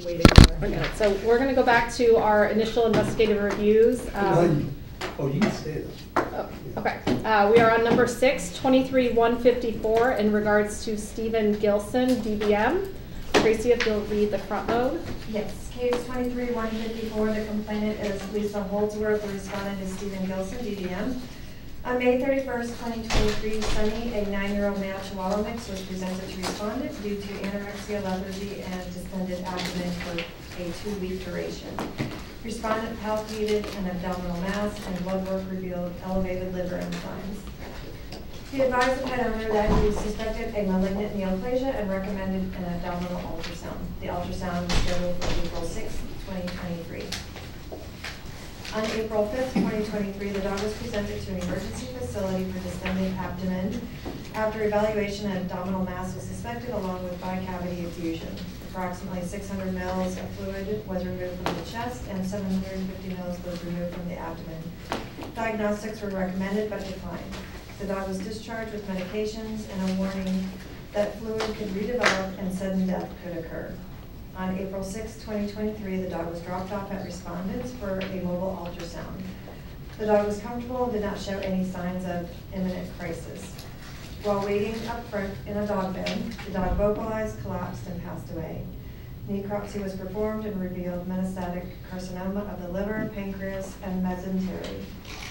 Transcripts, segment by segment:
waiting for it. So we're going to go back to our initial investigative reviews. You can stay there. Okay. We are on number 6, 23-154 in regards to Stephen Gilson, DBM. Tracy, if you'll read the front load. Yes, case 23-154, the complainant is Lisa Holdsworth, the respondent is Stephen Gilson, DBM. On May 31st, 2023, Sunny, a 9-year-old male Chihuahua mix, was presented to respondent due to anorexia, lethargy, and distended abdomen for a 2-week duration. Respondent palpated an abdominal mass and blood work revealed elevated liver enzymes. He advised the pet owner that he suspected a malignant neoplasia and recommended an abdominal ultrasound. The ultrasound was scheduled for April 6, 2023. On April 5th, 2023, the dog was presented to an emergency facility for distended abdomen. After evaluation, an abdominal mass was suspected along with bicavity effusion. Approximately 600 mils of fluid was removed from the chest and 750 mils was removed from the abdomen. Diagnostics were recommended but declined. The dog was discharged with medications and a warning that fluid could redevelop and sudden death could occur. On April 6, 2023, the dog was dropped off at respondents for a mobile ultrasound. The dog was comfortable and did not show any signs of imminent crisis. While waiting up front in a dog bed, the dog vocalized, collapsed, and passed away. Necropsy was performed and revealed metastatic carcinoma of the liver, pancreas, and mesentery.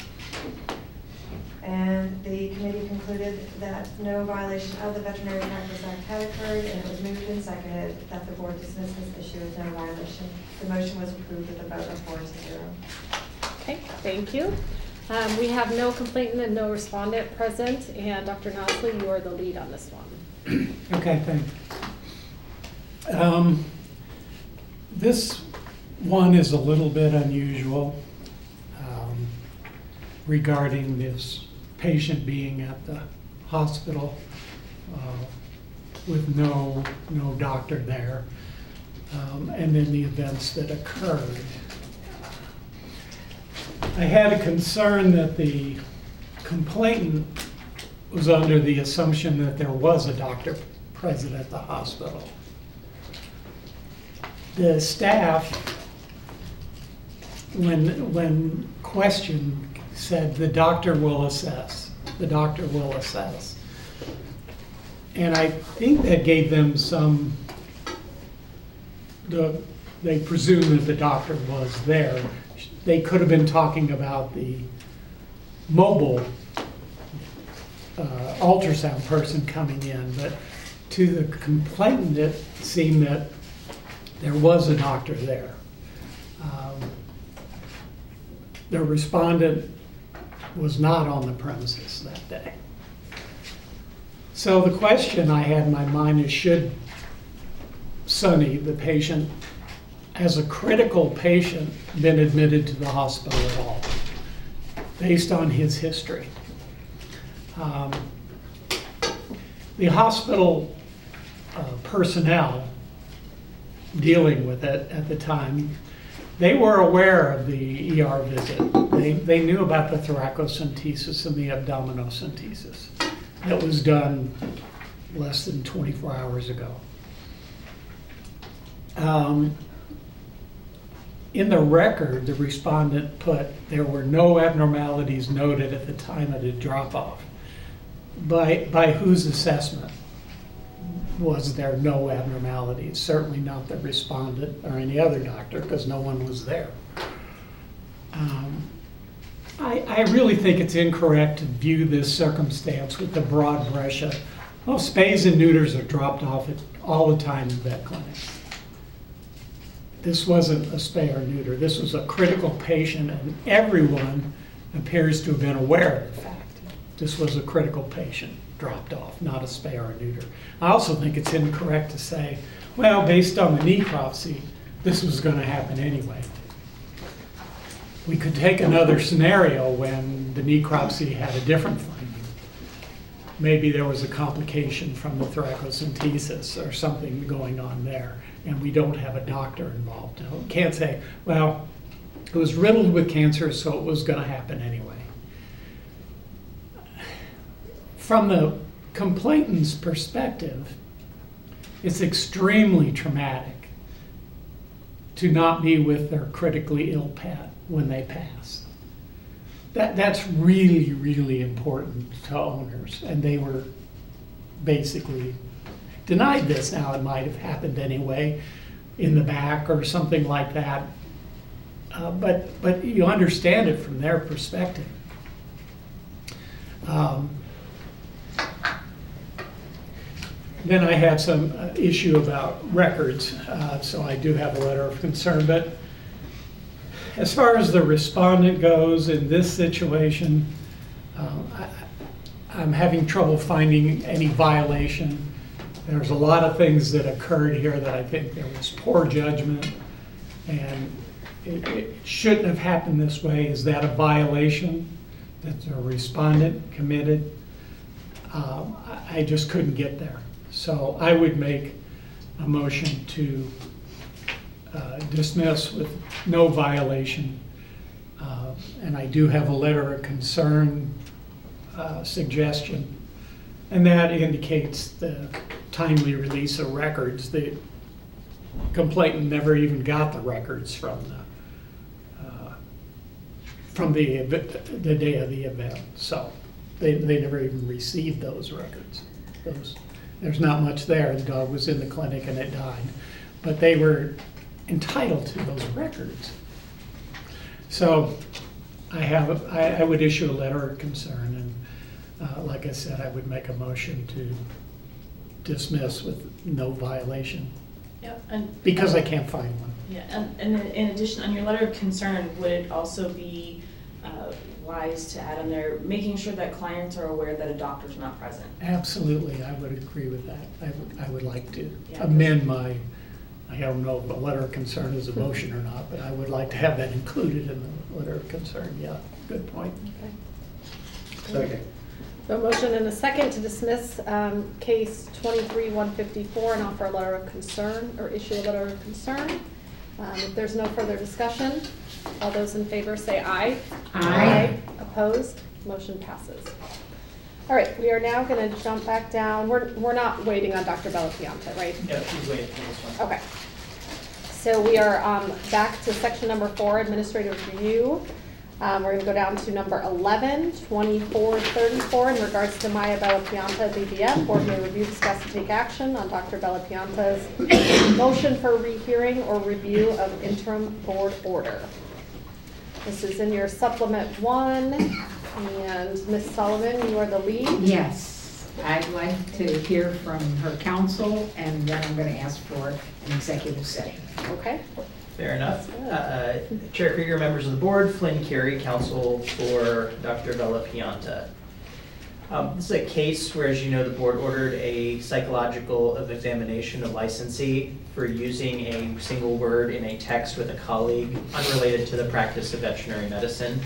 And the committee concluded that no violation of the Veterinary Practice Act had occurred, and it was moved and seconded that the board dismiss this issue as no violation. The motion was approved with a vote of 4-0. Okay, thank you. We have no complainant and no respondent present, and Dr. Nosley, you are the lead on this one. Okay, thanks. This one is a little bit unusual regarding this patient being at the hospital with no doctor there, and then the events that occurred. I had a concern that the complainant was under the assumption that there was a doctor present at the hospital. The staff, when questioned, said the doctor will assess. The doctor will assess. And I think that gave them they presumed that the doctor was there. They could have been talking about the mobile ultrasound person coming in, but to the complainant, it seemed that there was a doctor there. The respondent was not on the premises that day. So the question I had in my mind is, should Sonny, the patient, as a critical patient, been admitted to the hospital at all, based on his history? The hospital personnel dealing with it at the time, they were aware of the ER visit. They knew about the thoracocentesis and the abdominocentesis that was done less than 24 hours ago. In the record, the respondent put there were no abnormalities noted at the time of the drop-off. By whose assessment was there no abnormalities? Certainly not the respondent or any other doctor, because no one was there. I really think it's incorrect to view this circumstance with the broad brush of, well, spays and neuters are dropped off all the time in vet clinics. This wasn't a spay or neuter. This was a critical patient, and everyone appears to have been aware of the fact. This was a critical patient dropped off, not a spay or a neuter. I also think it's incorrect to say, well, based on the necropsy, this was going to happen anyway. We could take another scenario when the necropsy had a different finding. Maybe there was a complication from the thoracocentesis or something going on there, and we don't have a doctor involved. No, we can't say, well, it was riddled with cancer, so it was going to happen anyway. From the complainant's perspective, it's extremely traumatic to not be with their critically ill pet when they pass. That's really, really important to owners, and they were basically denied this. Now, it might have happened anyway in the back or something like that, but you understand it from their perspective. Then I had some issue about records, so I do have a letter of concern. But as far as the respondent goes in this situation, I'm having trouble finding any violation. There's a lot of things that occurred here that I think there was poor judgment, and it shouldn't have happened this way. Is that a violation that the respondent committed? I just couldn't get there. So I would make a motion to dismiss with no violation. And I do have a letter of concern suggestion, and that indicates the timely release of records. The complainant never even got the records from the day of the event, so they never even received those records. There's not much there. The dog was in the clinic and it died, but they were entitled to those records. So I would issue a letter of concern, and like I said, I would make a motion to dismiss with no violation. Yeah, because I can't find one. Yeah, and in addition, on your letter of concern, would it also be wise to add on there, making sure that clients are aware that a doctor's not present? Absolutely, I would agree with that. I would like to Yeah, amend my, I don't know if a letter of concern is a motion or not, but I would like to have that included in the letter of concern. Yeah, good point. Okay. Second. A motion and a second to dismiss case 23-154 and offer a letter of concern, or issue a letter of concern. If there's no further discussion, all those in favor say aye. Aye. Opposed? Motion passes. All right, we are now going to jump back down. We're not waiting on Dr. Bellapianta, right? Yeah, she's waiting for this one. Okay. So we are back to section number 4, administrative review. We're going to go down to number 11, 2434, in regards to Maya Bellapianta, BBM. Board may review, discuss, and take action on Dr. Bellapianta's motion for rehearing or review of interim board order. This is in your supplement 1, and Ms. Sullivan, you are the lead. Yes, I'd like to hear from her counsel, and then I'm going to ask for an executive session. Okay. Fair enough. Chair Krieger, members of the board, Flynn Carey, counsel for Dr. Bellapianta. This is a case where, as you know, the board ordered a psychological examination of licensee for using a single word in a text with a colleague unrelated to the practice of veterinary medicine.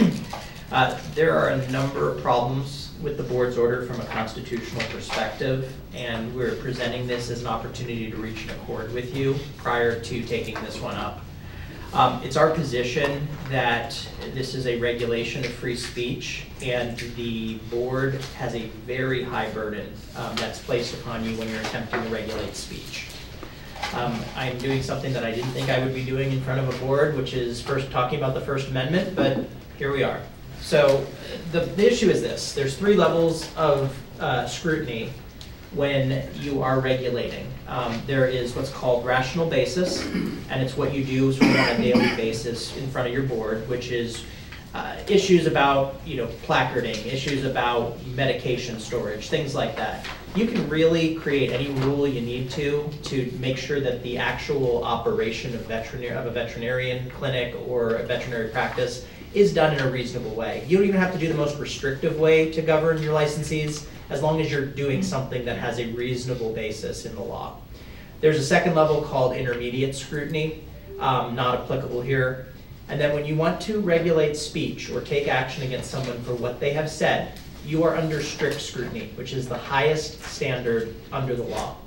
There are a number of problems with the board's order from a constitutional perspective, and we're presenting this as an opportunity to reach an accord with you prior to taking this one up. It's our position that this is a regulation of free speech, and the board has a very high burden that's placed upon you when you're attempting to regulate speech. I'm doing something that I didn't think I would be doing in front of a board, which is first talking about the First Amendment, but here we are. So the issue is this: there's 3 levels of scrutiny when you are regulating. There is what's called rational basis, and it's what you do sort of on a daily basis in front of your board, which is issues about, placarding, issues about medication storage, things like that. You can really create any rule you need to make sure that the actual operation of a veterinarian clinic or a veterinary practice is done in a reasonable way. You don't even have to do the most restrictive way to govern your licensees, as long as you're doing something that has a reasonable basis in the law. There's a second level called intermediate scrutiny, not applicable here. And then when you want to regulate speech or take action against someone for what they have said, you are under strict scrutiny, which is the highest standard under the law.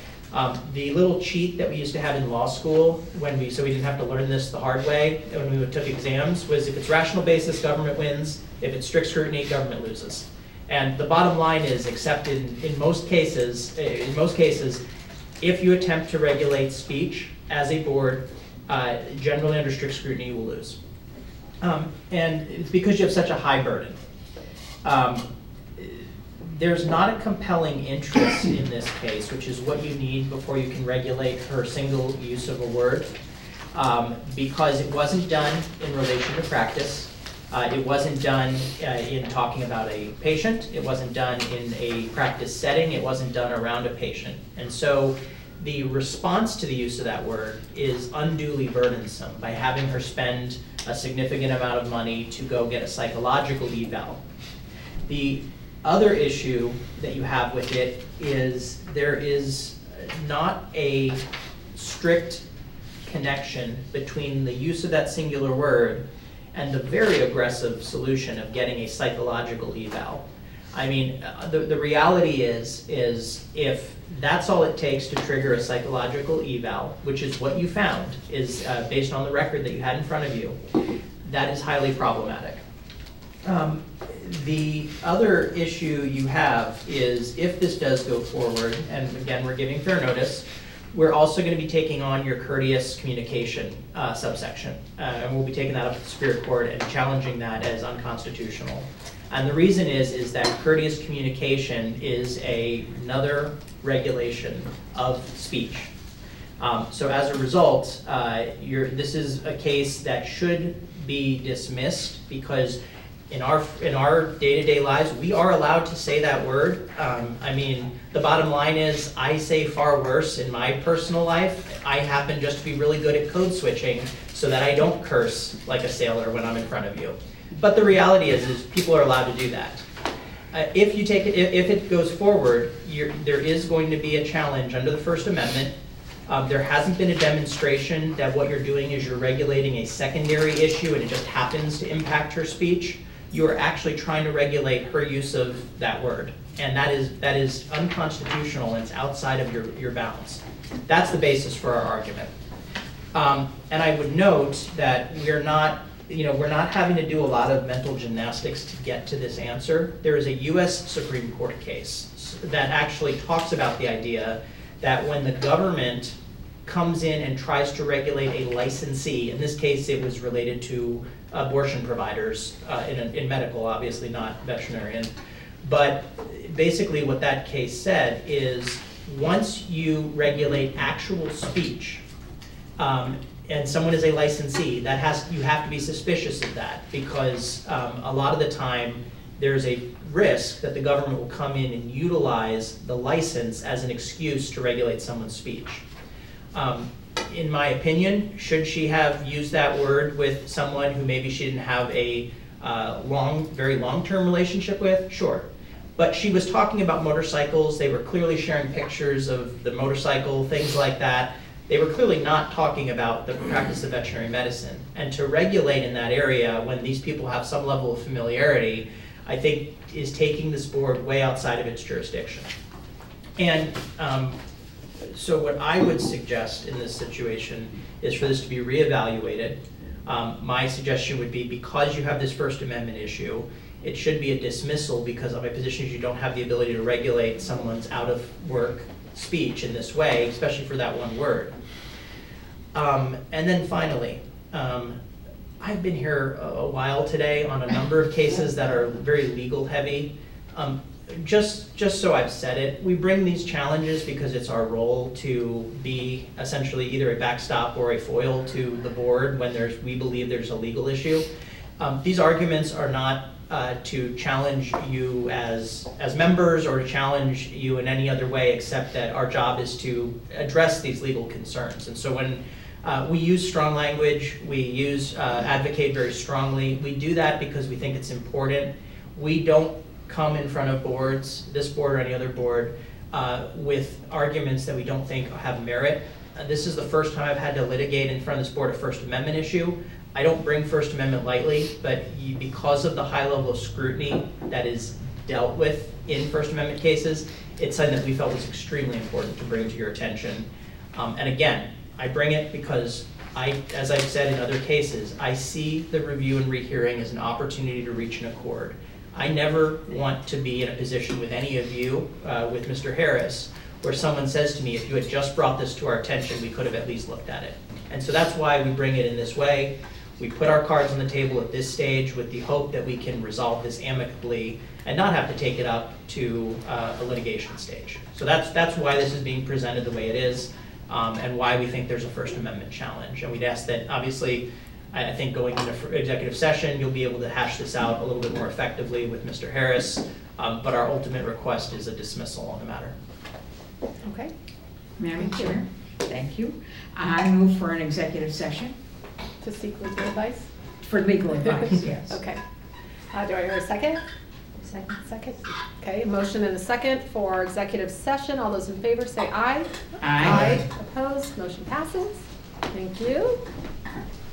The little cheat that we used to have in law school, so we didn't have to learn this the hard way when we took exams, was if it's rational basis, government wins. If it's strict scrutiny, government loses. And the bottom line is, except in most cases, if you attempt to regulate speech as a board, generally under strict scrutiny, you will lose. And it's because you have such a high burden. There's not a compelling interest in this case, which is what you need before you can regulate her single use of a word, because it wasn't done in relation to practice. It wasn't done in talking about a patient. It wasn't done in a practice setting. It wasn't done around a patient. And so the response to the use of that word is unduly burdensome by having her spend a significant amount of money to go get a psychological eval. The other issue that you have with it is there is not a strict connection between the use of that singular word and the very aggressive solution of getting a psychological eval. I mean, the reality is if that's all it takes to trigger a psychological eval, which is what you found, is based on the record that you had in front of you, that is highly problematic. The other issue you have is if this does go forward, and again, we're giving fair notice, we're also going to be taking on your courteous communication subsection. And we'll be taking that up to the Superior Court and challenging that as unconstitutional. And the reason is that courteous communication is another regulation of speech. So as a result, this is a case that should be dismissed because in our day-to-day lives, we are allowed to say that word. I mean, the bottom line is I say far worse in my personal life. I happen just to be really good at code switching so that I don't curse like a sailor when I'm in front of you. But the reality is people are allowed to do that. If it goes forward, there is going to be a challenge under the First Amendment. There hasn't been a demonstration that what you're doing is you're regulating a secondary issue and it just happens to impact her speech. You are actually trying to regulate her use of that word. And that is unconstitutional and it's outside of your bounds. That's the basis for our argument. And I would note that we're not having to do a lot of mental gymnastics to get to this answer. There is a US Supreme Court case that actually talks about the idea that when the government comes in and tries to regulate a licensee, in this case it was related to abortion providers in medical, obviously not veterinarian, but basically what that case said is once you regulate actual speech, and someone is a licensee, you have to be suspicious of that because a lot of the time there's a risk that the government will come in and utilize the license as an excuse to regulate someone's speech. In my opinion, should she have used that word with someone who maybe she didn't have a very long-term relationship with? Sure. But she was talking about motorcycles. They were clearly sharing pictures of the motorcycle, things like that. They were clearly not talking about the practice of veterinary medicine. And to regulate in that area when these people have some level of familiarity, I think is taking this board way outside of its jurisdiction. And so what I would suggest in this situation is for this to be reevaluated. My suggestion would be because you have this First Amendment issue, it should be a dismissal because of my position is you don't have the ability to regulate someone's out of work speech in this way, especially for that one word. And then finally, I've been here a while today on a number of cases that are very legal heavy. Just so I've said it, we bring these challenges because it's our role to be essentially either a backstop or a foil to the board when we believe there's a legal issue. These arguments are not to challenge you as members or to challenge you in any other way except that our job is to address these legal concerns. And so when we use strong language, we advocate very strongly. We do that because we think it's important. We don't come in front of boards, this board or any other board, with arguments that we don't think have merit. This is the first time I've had to litigate in front of this board a First Amendment issue. I don't bring First Amendment lightly, but because of the high level of scrutiny that is dealt with in First Amendment cases, it's something that we felt was extremely important to bring to your attention. And again, I bring it because as I've said in other cases, I see the review and rehearing as an opportunity to reach an accord. I never want to be in a position with any of you, with Mr. Harris, where someone says to me, if you had just brought this to our attention, we could have at least looked at it. And so that's why we bring it in this way. We put our cards on the table at this stage with the hope that we can resolve this amicably and not have to take it up to a litigation stage. So that's why this is being presented the way it is, and why we think there's a First Amendment challenge. And we'd ask that, obviously, I think going into executive session, you'll be able to hash this out a little bit more effectively with Mr. Harris, but our ultimate request is a dismissal on the matter. Okay. Madam Chair, thank you. I move for an executive session To seek legal advice? for legal advice, yes. Okay. Do I hear a second? Second. Second. Okay, a motion and a second for executive session. All those in favor say aye. Aye. Opposed, motion passes. Thank you.